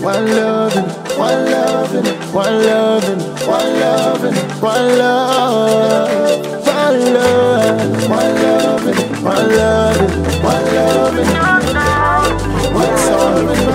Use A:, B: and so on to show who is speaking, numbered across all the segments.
A: one loving, one loving, one loving, one loving, one love, one love, one loving, one loving, one loving. What's all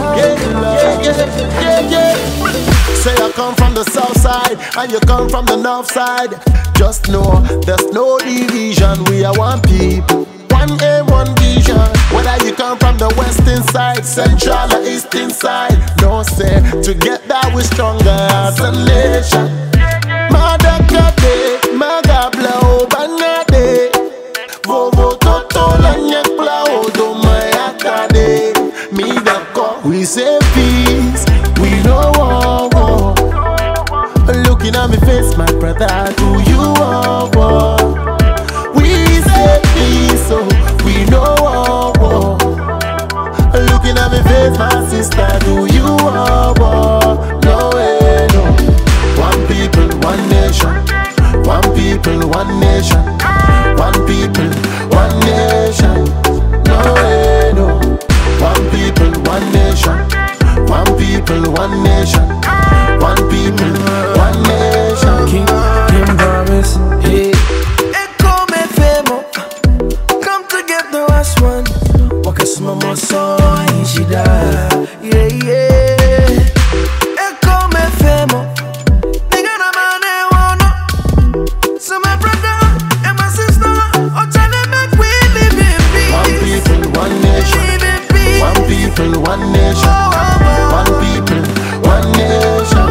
A: yeah. Say I come from the south side and you come from the north side. Just know there's no division. We are one people, one aim, one vision. Whether you come from the western side, central or eastern side, no say together we're stronger as a nation. Madakade, magabla banade, vovo toto lanyek plao do mayakade. Midako, we say peace, we know war. Looking at me face, my brother, do you war? We say peace, so we know war. Looking at me face, my sister, do you war? No way, no. One people, one nation. One people, one nation. One people, one nation. No way, no. One people, one nation. One people, one nation. One people, one nation.
B: King Promise, hey. Echo me femo, come together as one. Walk a small more so she die. Yeah. Echo me femo, nigga na mane wono. So my brother and my sister, oh tell them make we live in peace.
A: One people, one nation. One people, one nation. One people, one nation.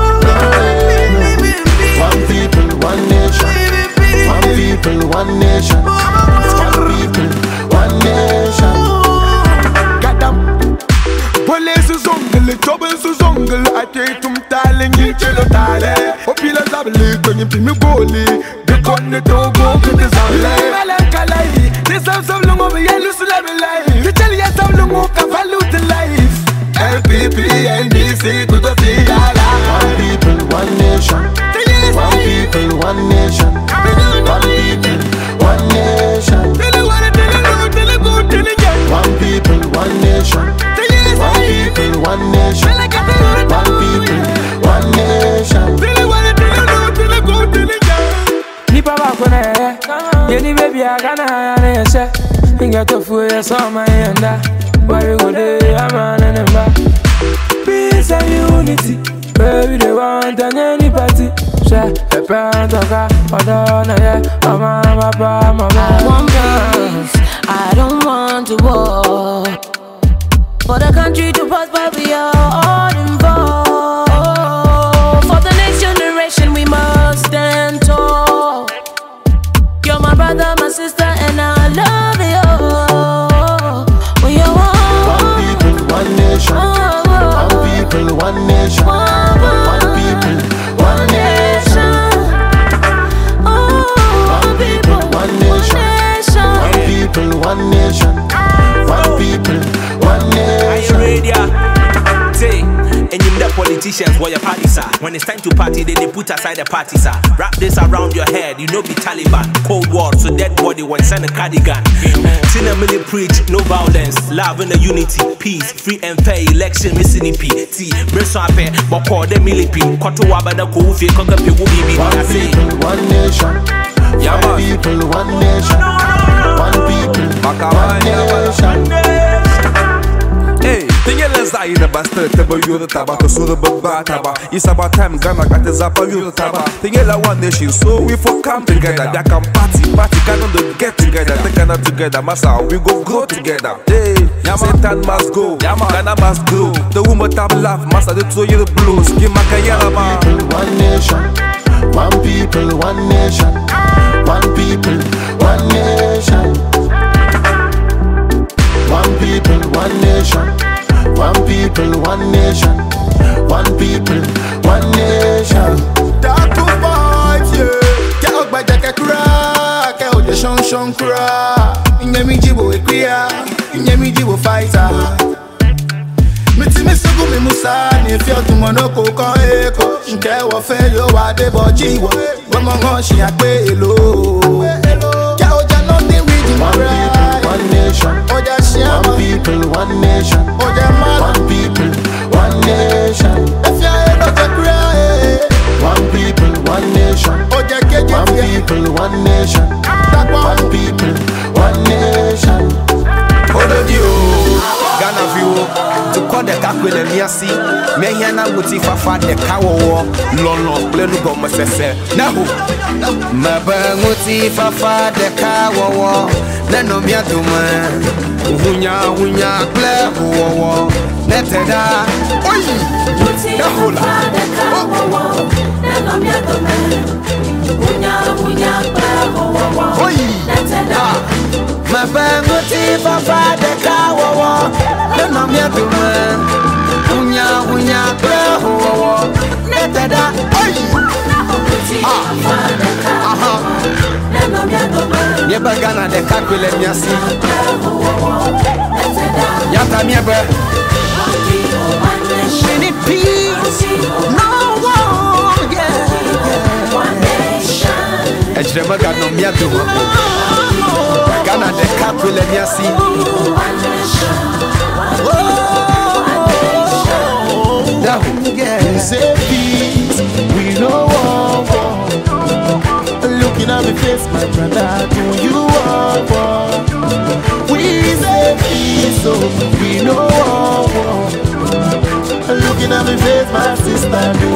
A: One people, one nation. One people, one nation. One people, one nation.
C: Gadam, police zongle, trouble zongle. I take tum talen, you chelo tale. Opila zabli, kwenye pimi goli. Bekone togo, kete zale. Melankalai, this have some long over yellow sulamilai. You tell you some long over value to life. LPP, NDC, to the Figala.
A: One people, one nation. One people, one nation. One people, one nation. One people, one nation. One people, one nation. One people, one nation.
B: Nipa bakone, yeni baby agana na yeshe. Inga tofu ya soma yenda. Why you go there, man and emba. Peace and unity, baby they want any party. Share a parent of God, Madonna, yeah, mama, papa, mama.
D: I want peace, I don't want to war. For the country to prosper, we are all involved. For the next generation, we must stand tall. You're my brother, my sister, and I love you. We are
A: one people, one nation. One people, one nation. One people, one nation. One people, one nation. One people, one nation. One people, one nation.
E: Are you ready? Say, and you the politicians where your parties are. When it's time to party, then they put aside the parties are. Wrap this around your head, you know be Taliban. Cold war, so dead body when send a cardigan. Cinnamon preach, no violence, love and the unity, peace, free and fair election, missing EP. T, Bresson Ape, Boko, the Milipi, Koto Wabada Kofi, Kokapi, Wubi,
A: one people, one nation. One people, one nation. One people, one nation.
C: Hey, tingele za ina basta tebo yuru taba to suru baba taba. It's about time Ghana got the zapa yuru taba. Tingele one nation, so we for come together. They can party, Ghana to get together. Take Ghana together, massa we go grow together. Hey, Satan must go, Ghana must grow. The woman tab laugh, massa the two year blues. Give my kayala ma.
A: One nation, one people, one nation. One people, one nation. One people, one nation. One people, one nation. One people, one nation.
C: Dark to fight, yeah. Get out by the crack, get out the shon crack. Inyemi jibo equia, inyemi jibo fighter. Miti sugu mi musa ni fio tu monoko kan eko. Nke wo fe yo wa de boji wo. Womo ngon shi agbe elo. Get out ya nothing with you.
A: One people, one nation. One people, one nation. One people, one nation.
B: kakwele miasi mehia na wuti fafa de kawo lolo plenu go mesese nahu maba wuti fafa de kawo neno miaduma hunya ple wo neteda oyi nahu la neno miaduma hunya ple wo oyi neteda maba wuti fafa de kawo neno miaduma hunya ple wo neteda oyi Yeba Ghana de kakwele miasi Yata miebe We need peace No war Ejrema Ghana miadu Ghana de kakwele miasi
A: We say peace, we know war. Looking at me face, my brother, do you want war? We say peace, so we know war. Looking at me face, my sister, do